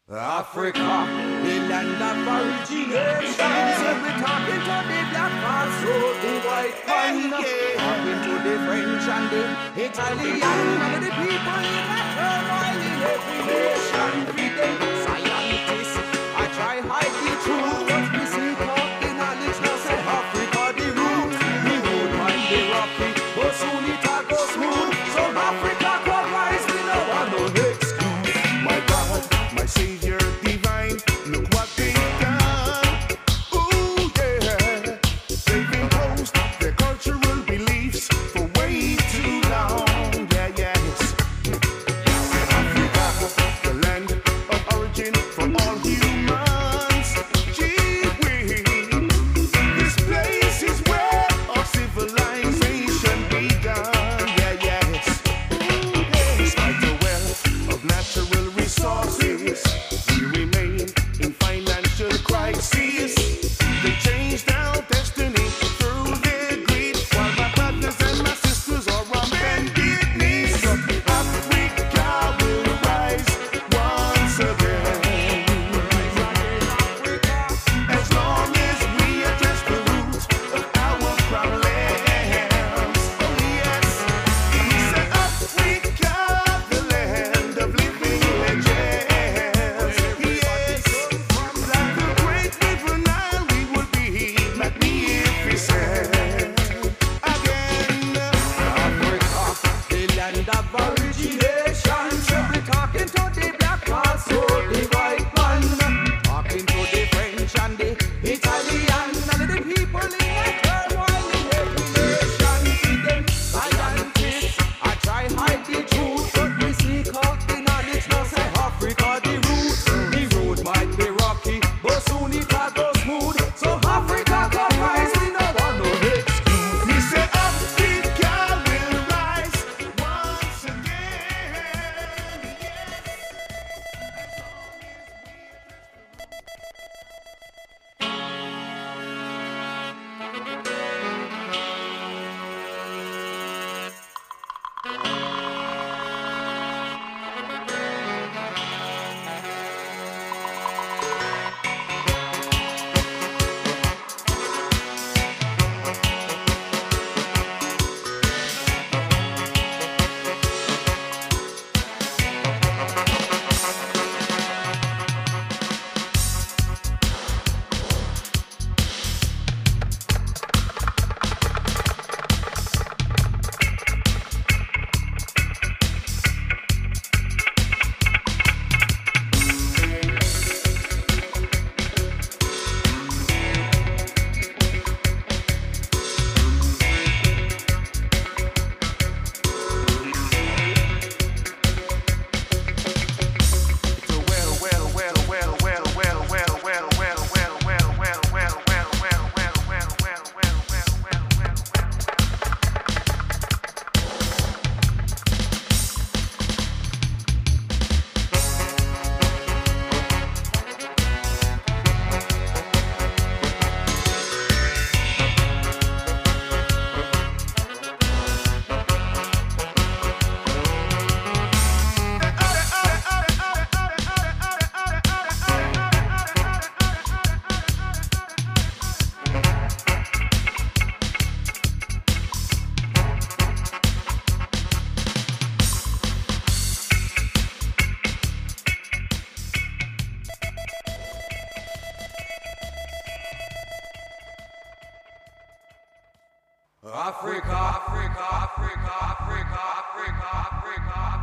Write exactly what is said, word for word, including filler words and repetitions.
Africa, the land of originations. We're talking to the black man, so the white man. Talking to the French and the Italian and the people in that turmoil in every nation. With them scientists, I try hide the truth, but we see talking knowledge now say Africa the root. The road might be rocky, but soon it all go smooth. So Africa come rise, we no want no excuse. My God, my Savior divine, look what they've done. Ooh, yeah. They've imposed their cultural beliefs for way too long. Yeah, yes. Africa, the land of origin for all humans. Gee whiz. This place is where our civilization began. Yeah, yes. Ooh, yeah. Despite the wealth of natural resources, we remain in financial crisis. They changed our destiny through their greed, while my brothers and my sisters are on bended knees. Africa will rise once again, as long as we address the roots of our problems. Oh yes, he said Africa, the land of living legends. Yes, like the great river Nile, we will be magnificent again. Africa, the land of origination. We're talking to the black man, so the white man. Talking to the French and the Italian and the people in the turmoil in every nation. With them scientists, I try hide the truth, but we seek out the knowledge now say Africa the root. The road might be rocky, but soon it all go smooth. So Africa come rise, we no want no excuse. He said Africa will rise once again. Africa, Africa, Africa, Africa, Africa, Africa.